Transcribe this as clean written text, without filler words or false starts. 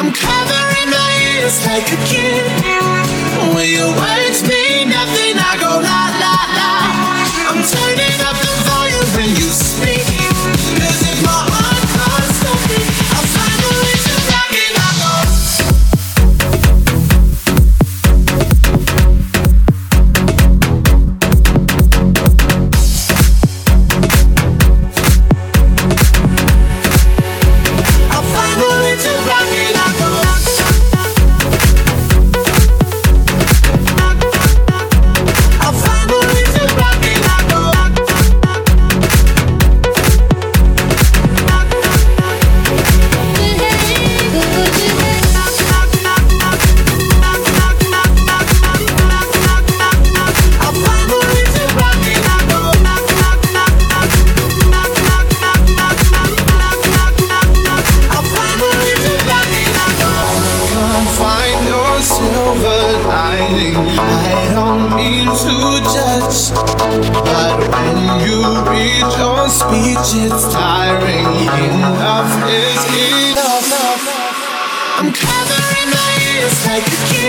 I'm covering my ears like a kid. When your words mean nothing, I go la la la. I'm turning up the volume when you speak. 'Cause if my heart can't stop it, I'll find a way to rock it. I go. I'll find a way to rock it. I go. I'll find a way to rock it. I go. I'll find a way to rock it. I go. I'll find a way to rock it. I go. Can't find your silver lining. I don't mean to judge, but when you read your speech, it's tiring. Enough is enough. I'm covering my ears like a kid.